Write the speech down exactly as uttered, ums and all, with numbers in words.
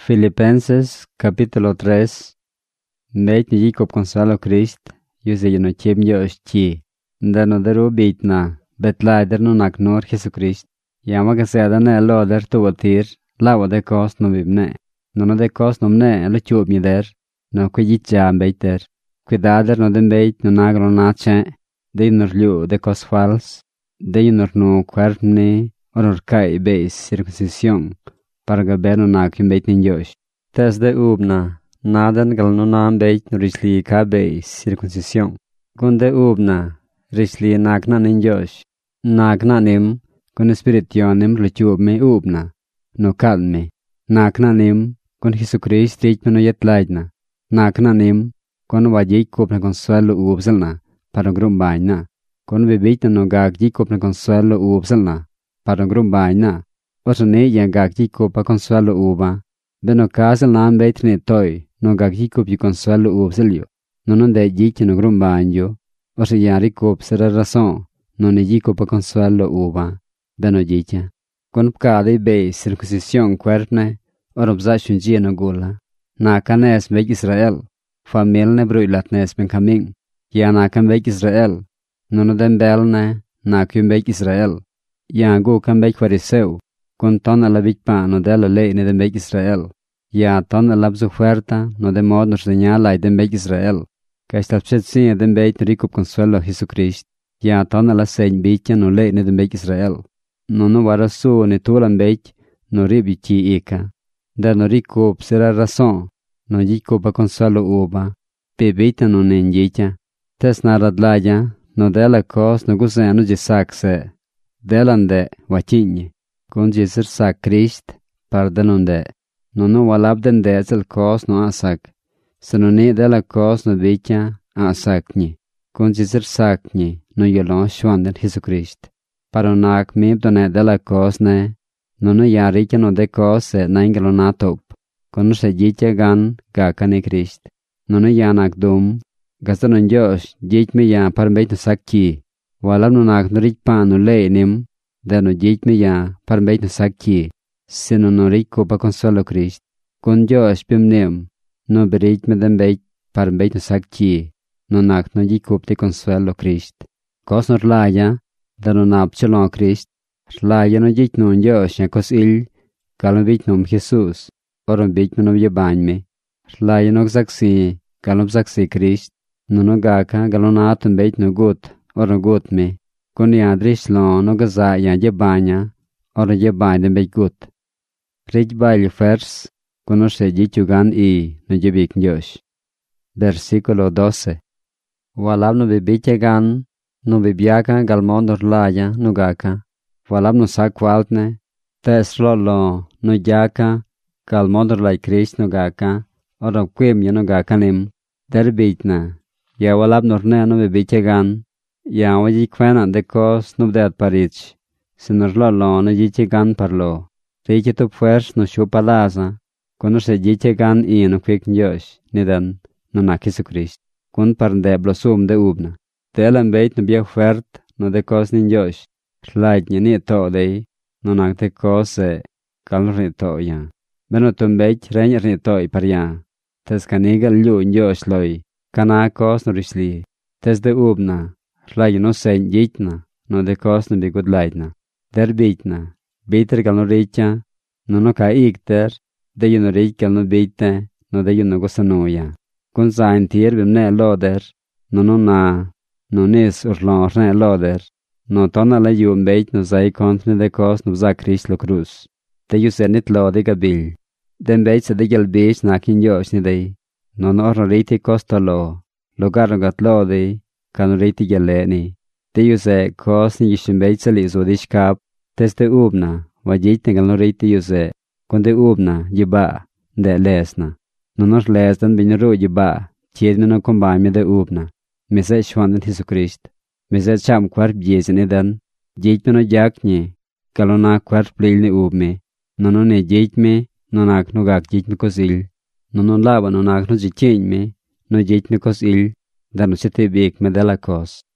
Filipenses capítulo tres. Neit ni Jacob consuelo Christ, yuse yeno chim yo chi. Ndano daru bitna, betlaider no naknor Jesucrist. Yama que sea dane lo der tu watir, lawa de kos no bibne. No no de kos no mne, lo chub mi der, no kwe jitja beiter. Cuidader no den beit no nagro nache, de inor liu de kos fals, de inor no cuerpne, oror kai beis circuncisión. Para gaber no nakin beit nin josh. Tes de ubna, naden gal no nam beit no risli ka beis circuncisión. Gunde ubna, risli nakna nin josh. Nakna nim, con espiritionem lechub me ubna, no calme. Nakna nim, con Jesucrist rich no yet laidna. Nakna nim, con wajik kopna consuelo ubselna, para grumbaina. Con bebita no gag jikopna consuelo ubselna, para grumbaina. Otone ya gagjico pa consuelo uva. Beno casel nam beitne toy, no gagjico pi consuelo uvselio. No non de jici no grumbanjo. Ose ya rico sera razón, no ne jico pa consuelo uva. Beno jicia. Con pcade be circuncisión cuerpne, orobza shunjia no gula. Na canes meg Israel. Familne bruilatnes Benjamin. Ya na kan meg Israel. No no den belne, na kun meg Israel. Ya go kan meg fariseu. Con tonna la vicpa no della lei ne de meg Israel. Ya tonna la oferta no de mod no señala de meg Israel. Ca sta psetsia de beit rico consuelo Jesucrist. Ya tonna la sein bicha no lei ne de meg Israel. No no vara su ne tulan beit no ribici eka. Da no rico sera razón. No jico pa consuelo uba. Pe beita no ne njicha. Tes na radlaya no della cos no gusano jesakse. Delande wacinye. Con Jesus sa Christ, pardononde. No no walabden dezel cos no asak. Se no ne de la cos no vicha asakni. Con Jesus sakni, no yelon shwanden Jesucrist. Paronak mibdone de la cos ne. No no yaricha no de cos se na ingelonatop. Con no se jicha gan gakane Christ. No no yanak dum. Gastanon Josh, jich me ya parmeit no sakki. Walab no nak no rich pan no le nim. Dano jich me ya, parmeit no sakki, sino no rico pa consuelo Christ. Con Josh pimnem, no berich me den beit, parmeit no sakki, no nak no jikop te consuelo Christ. Cos no rlaya, dano nap chalon Christ, rlaya no jich no Josh ya cos il, calon bich nom Jesus, oron bich me no yebañ me. Rlaya no xaxi, calon xaxi Christ, no no gaka, galon atom beit no gut, oron gut me. Con yadrish lo no gaza ya jebanya, ora jebany den beit gut. Rich bail vers, con se jichugan i no jebik njosh. Versículo doce. Walab no bebiche gan, no bebiaka galmon orlaya no gaka. Walab no sakwaltne, tes lo lo no jaka, galmon orlay Christ no gaka, ora kwem ya no gakanim, derbitna. Ya walab norne no bebiche gan, ya waji kwena de cos no de parich. Se nos lo lo no jiche gan parlo. Reiche tu fuers no shu palaza. Kono se jiche gan i no kwek njosh. Nidan no na Jesucrist. Kun par de blosum de ubna. Telan beit no bia fuert no de cos ni njosh. Slaid ni ni to de. No na de cos se kalno ri to ya. Beno tum beit reñ ri to i par ya. Tes kaniga lju njosh loi. Kana cos no risli. Tes de ubna. Rlaya no sein jitna, no de cos no bigut laidna. Der bitna, biter gal no richa, no no ka ikter, de yo no rich gal no bite, no de yo no gosanoya. Kun zain tier bim ne loder, no no na, no nis urlon rne loder, no tona la yum beit no zai kontne de cos no za Christ lo cruz. De yo ser nit lo de gabil. Den beit se de gal bis na kin yosh ni de, no no orno riti costa lo, logar no gat lo de, Kan reiti geleni. Teo se cos ni yishmbeit se li zodish kap. Teste ubna. Wajit negal no reiti yuse. Konde ubna. Yiba. De lesna. No nos lesdan binru yiba. Chied me no combine me de ubna. Mese shwandan Jesucrist. Mese cham kwarp jesen edan. Jeit me no jakni. Kalona kwarp plilne ubme. No no ne jeit me. No nak no gak jeit me kosil. No no lava no nak no jichin me. No jeit me kosil. Da no se te bik me de la cos.